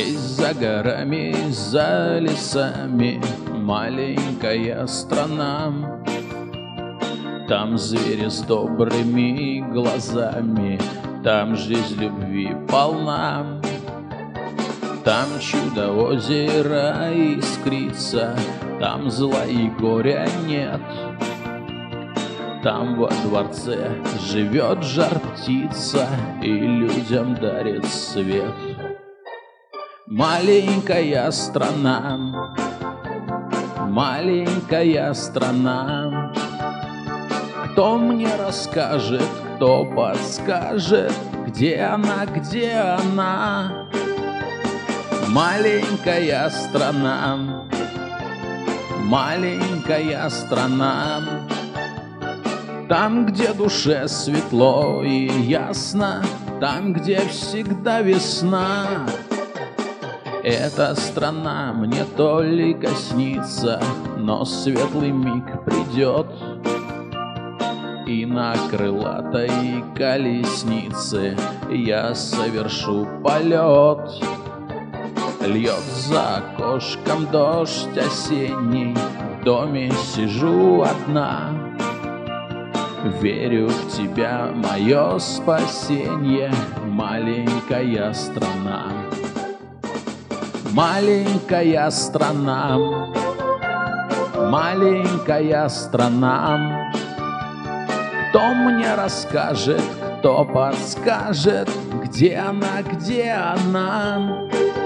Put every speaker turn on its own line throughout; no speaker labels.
Есть за горами, за лесами маленькая страна. Там звери с добрыми глазами, там жизнь любви полна. Там чудо озера искрится, там зла и горя нет. Там во дворце живет жар-птица и людям дарит свет. Маленькая страна, маленькая страна. Кто мне расскажет, кто подскажет, где она, где она? Маленькая страна, маленькая страна. Там, где душе светло и ясно, там, где всегда весна. Эта страна мне только снится, но светлый миг придет, и на крылатой колеснице я совершу полет. Льет за окошком дождь осенний, в доме сижу одна. Верю в тебя, мое спасенье, маленькая страна. Маленькая страна, маленькая страна. Кто мне расскажет, кто подскажет, где она, где она?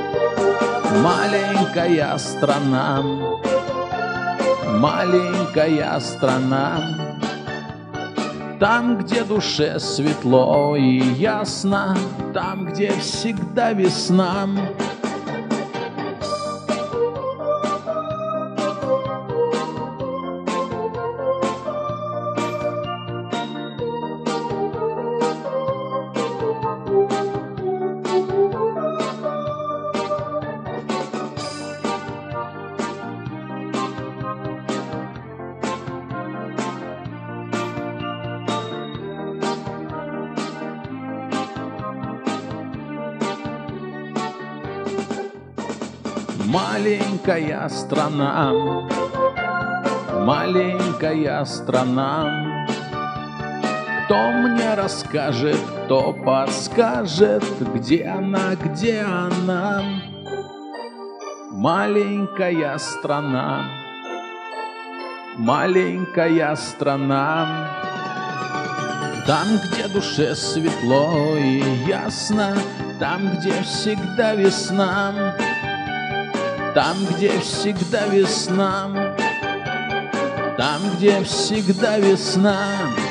Маленькая страна, маленькая страна. Там, где душе светло и ясно, там, где всегда весна. Маленькая страна, маленькая страна. Кто мне расскажет, кто подскажет, где она, где она? Маленькая страна, маленькая страна. Там, где душе светло и ясно, там, где всегда весна. Там, где всегда весна, там, где всегда весна.